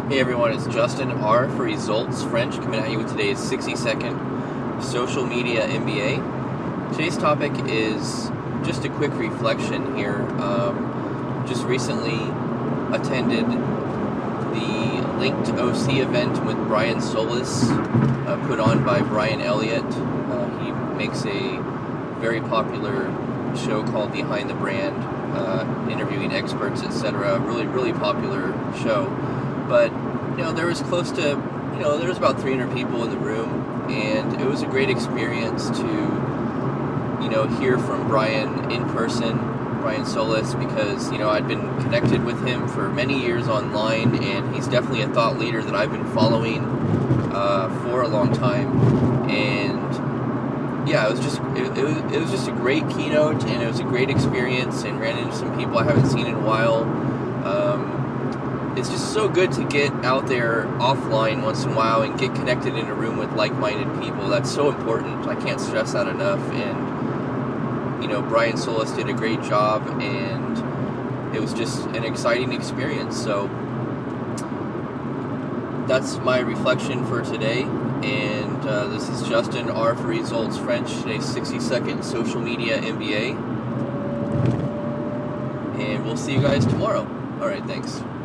Hey everyone, it's Justin R for Results French coming at you with today's 60-second social media MBA. Today's topic is just a quick reflection here. Just recently attended the Linked OC event with Brian Solis, put on by Brian Elliott. He makes a very popular show called Behind the Brand, interviewing experts, etc. Really popular show. But there was close to, there was about 300 people in the room, and it was a great experience to, hear from Brian in person, Brian Solis, because, I'd been connected with him for many years online, and he's definitely a thought leader that I've been following for a long time. And yeah, it was just a great keynote, and it was a great experience, and ran into some people I haven't seen in a while. It's just so good to get out there offline once in a while and get connected in a room with like-minded people. That's so important. I can't stress that enough. And Brian Solis did a great job, and it was just an exciting experience. So that's my reflection for today. And this is Justin R for Results French, today's 60-second social media MBA. And we'll see you guys tomorrow. All right, thanks.